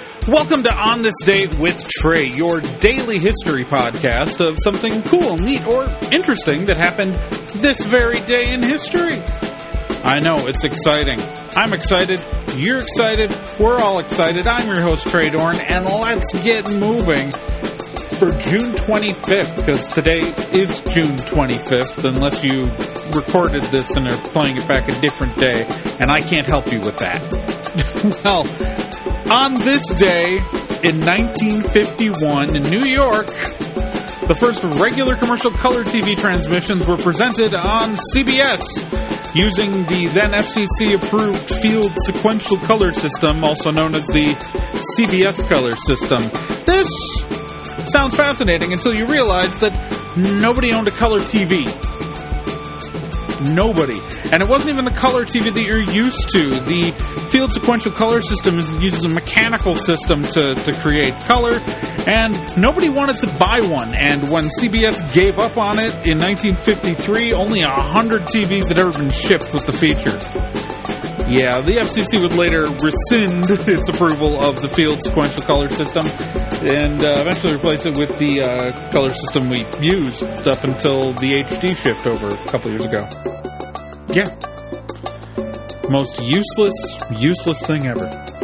Welcome to On This Day with Trey, your daily history podcast of something cool, neat, or interesting that happened this very day in history. I know, it's exciting. I'm excited. You're excited. We're all excited. I'm your host, Trey Dorn, and let's get moving for June 25th, because today is June 25th, unless you recorded this and are playing it back a different day, and I can't help you with that. Well, on this day, in 1951, in New York, the first regular commercial color TV transmissions were presented on CBS, using the then FCC-approved field sequential color system, also known as the CBS color system. This sounds fascinating until you realize that nobody owned a color TV. Nobody. And it wasn't even the color TV that you're used to. The field sequential color system uses a mechanical system to create color, and nobody wanted to buy one. And when CBS gave up on it in 1953, only 100 TVs had ever been shipped with the feature. Yeah, the FCC would later rescind its approval of the field sequential color system and eventually replace it with the color system we used up until the HD shift over a couple years ago. Yeah. Most useless thing ever.